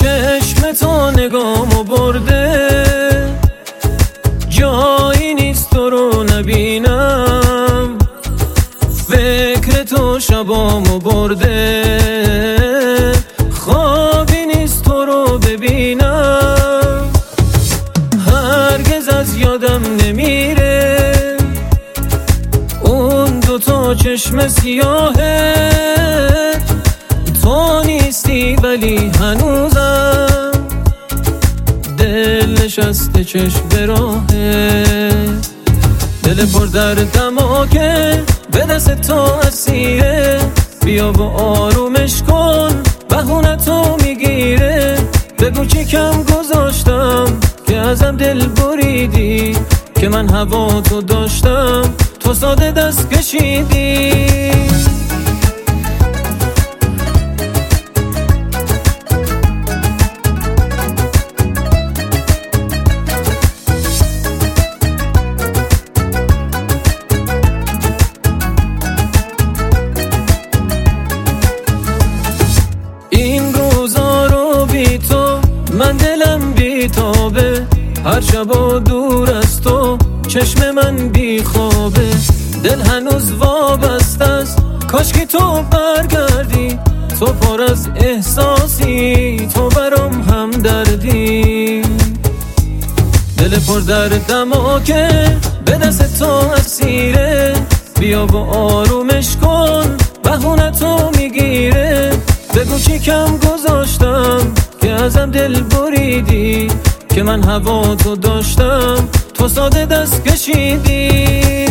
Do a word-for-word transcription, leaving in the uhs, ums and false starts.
چشم تو نگامو برده، جایی نیست تو رو نبینم. فکر تو شبامو برده، خوابی نیست تو رو ببینم. هرگز از یادم نمیره اون دوتا چشم سیاهه. تو نیستی ولی هنوزم دل نشسته چشم به راهه. دل پر دردمو که به دست تو اسیره، بیا و آرومش کن بهونه تو میگیره. بگو چی کم گذاشتم که ازم دل بریدی، که من هوا تو داشتم تو ساده دست کشیدی. این روزا رو بی تو من دلم بی تابه، هر شبا دور از تو چشم من بی خوابه. دل هنوز وابسته است کاش که تو برگردی. تو پر از احساسی تو برام هم دردی. دل پر دردمو که به دست تو اسیره، بیا و آرومش کن بهونه تو میگیره. بگو چی کم گذاشتم که ازم دل بریدی، که من هوا تو داشتم تو ساده دست کشیدی.